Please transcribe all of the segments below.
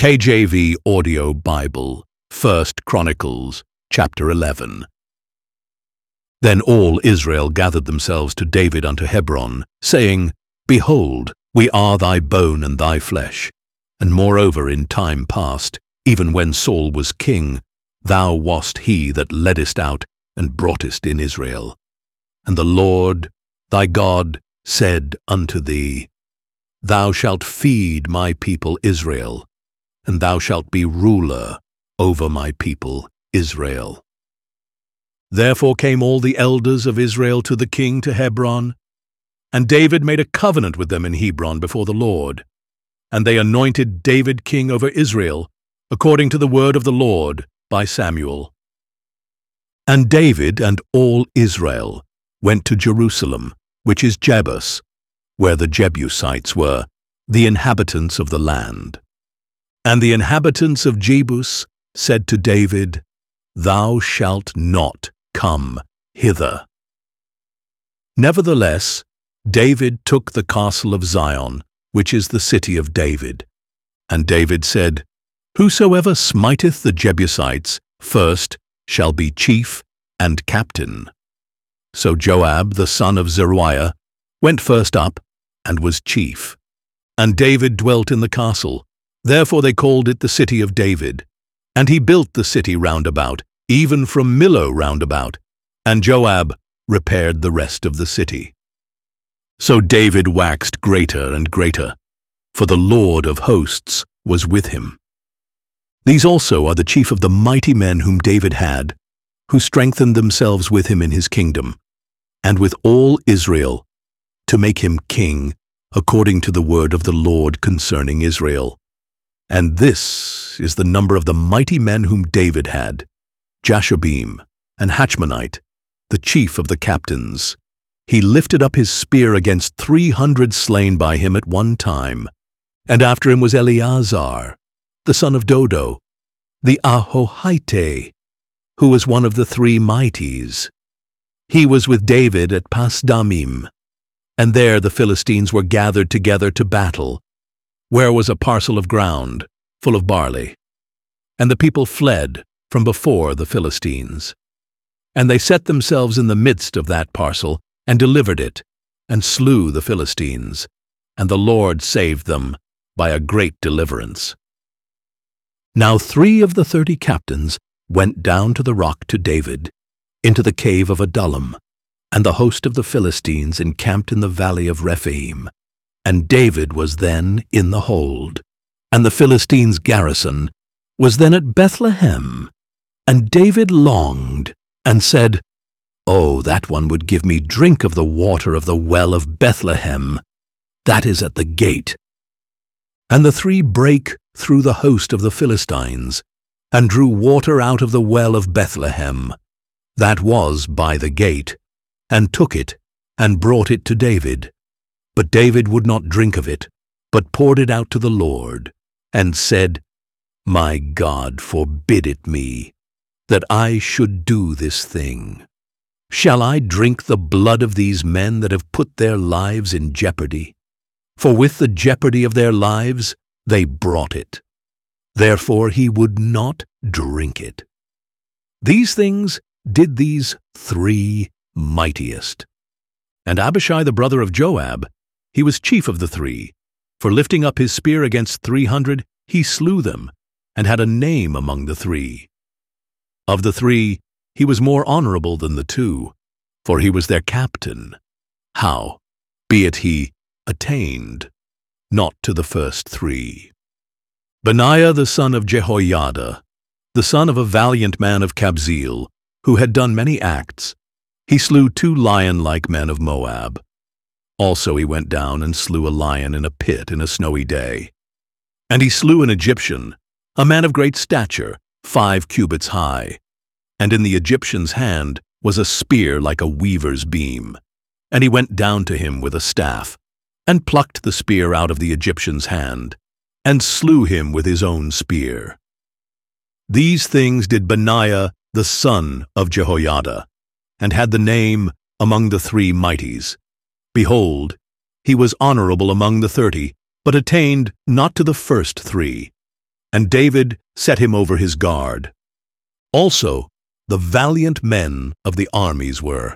KJV Audio Bible, 1 Chronicles, chapter 11. Then all Israel gathered themselves to David unto Hebron, saying, Behold, we are thy bone and thy flesh. And moreover in time past, even when Saul was king, thou wast he that leddest out and broughtest in Israel. And the Lord thy God said unto thee, Thou shalt feed my people Israel, and thou shalt be ruler over my people Israel. Therefore came all the elders of Israel to the king to Hebron, and David made a covenant with them in Hebron before the Lord. And they anointed David king over Israel, according to the word of the Lord by Samuel. And David and all Israel went to Jerusalem, which is Jebus, where the Jebusites were, the inhabitants of the land. And the inhabitants of Jebus said to David, Thou shalt not come hither. Nevertheless, David took the castle of Zion, which is the city of David. And David said, Whosoever smiteth the Jebusites first shall be chief and captain. So Joab the son of Zeruiah went first up and was chief. And David dwelt in the castle. Therefore they called it the city of David. And he built the city round about, even from Millo round about. And Joab repaired the rest of the city. So David waxed greater and greater, for the Lord of hosts was with him. These also are the chief of the mighty men whom David had, who strengthened themselves with him in his kingdom, and with all Israel, to make him king, according to the word of the Lord concerning Israel. And this is the number of the mighty men whom David had: Jashobeam and Hachmonite, the chief of the captains. He lifted up his spear against 300 slain by him at one time. And after him was Eleazar, the son of Dodo, the Ahohite, who was one of the 3 mighties. He was with David at Pasdamim, and there the Philistines were gathered together to battle, where was a parcel of ground full of barley. And the people fled from before the Philistines. And they set themselves in the midst of that parcel, and delivered it, and slew the Philistines. And the Lord saved them by a great deliverance. Now 3 of the 30 captains went down to the rock to David, into the cave of Adullam, and the host of the Philistines encamped in the valley of Rephaim. And David was then in the hold, and the Philistines' garrison was then at Bethlehem. And David longed, and said, Oh, that one would give me drink of the water of the well of Bethlehem, that is at the gate. And the 3 brake through the host of the Philistines, and drew water out of the well of Bethlehem, that was by the gate, and took it, and brought it to David. But David would not drink of it, but poured it out to the Lord, and said, My God forbid it me, that I should do this thing. Shall I drink the blood of these men that have put their lives in jeopardy? For with the jeopardy of their lives they brought it. Therefore he would not drink it. These things did these 3 mightiest. And Abishai the brother of Joab, he was chief of the 3, for lifting up his spear against 300, he slew them, and had a name among the 3. Of the 3, he was more honorable than the 2, for he was their captain. How? Be it he attained, not to the first 3. Benaiah the son of Jehoiada, the son of a valiant man of Kabzeel, who had done many acts, he slew 2 lion-like men of Moab. Also he went down and slew a lion in a pit in a snowy day. And he slew an Egyptian, a man of great stature, 5 cubits high. And in the Egyptian's hand was a spear like a weaver's beam. And he went down to him with a staff, and plucked the spear out of the Egyptian's hand, and slew him with his own spear. These things did Benaiah the son of Jehoiada, and had the name among the 3 mighties. Behold, he was honorable among the 30, but attained not to the first 3. and David set him over his guard. Also, the valiant men of the armies were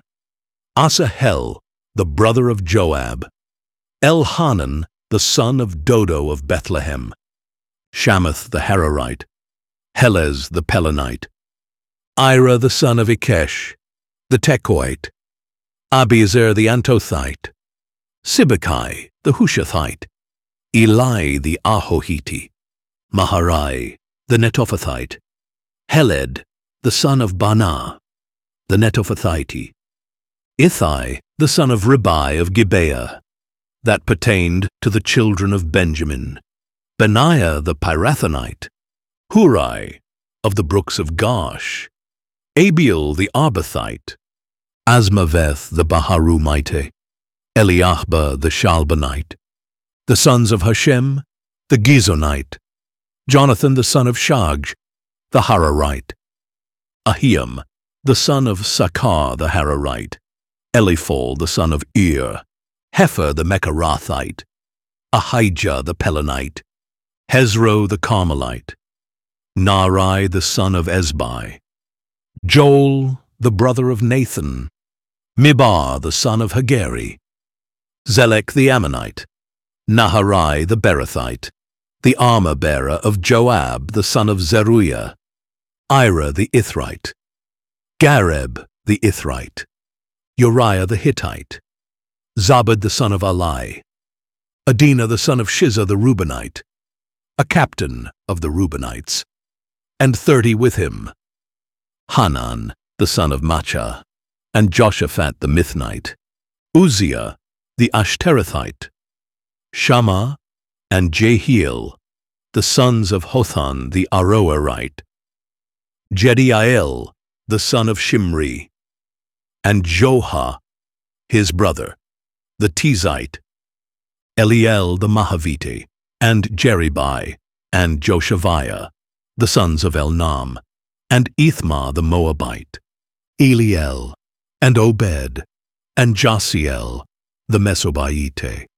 Asahel, the brother of Joab, Elhanan, the son of Dodo of Bethlehem, Shammath the Hararite, Helez the Pelonite, Ira the son of Ikesh, the Tekoite, Abiezer the Antothite, Sibbecai the Hushathite, Eli the Ahohite, Maharai the Netophathite, Heled the son of Banah, the Netophathite, Ithai the son of Ribai of Gibeah, that pertained to the children of Benjamin, Benaiah the Pirathonite, Hurai of the brooks of Gosh, Abiel the Arbathite, Asmaveth the Baharumite, Eliahba the Shalbanite, the sons of Hashem, the Gizonite, Jonathan the son of Shag, the Hararite, Ahiam the son of Sakar the Hararite, Eliphol the son of Ir, Hefer the Mecharathite, Ahijah the Pelonite, Hezro the Carmelite, Naarai the son of Ezbai, Joel the brother of Nathan, Mibar the son of Hagari, Zelek the Ammonite, Naharai the Berothite, the armor-bearer of Joab the son of Zeruiah, Ira the Ithrite, Gareb the Ithrite, Uriah the Hittite, Zabad the son of Alai, Adina the son of Shiza the Reubenite, a captain of the Reubenites, and 30 with him, Hanan the son of Macha, and Joshaphat the Mithnite, Uzziah the Ashterathite, Shammah and Jehiel, the sons of Hothan the Aroerite, Jediael the son of Shimri, and Joha, his brother, the Tizite, Eliel the Mahavite, and Jeribai, and Joshaviah, the sons of Elnam, and Ithma the Moabite, Eliel, and Obed, and Jasiel, the Mesobaite,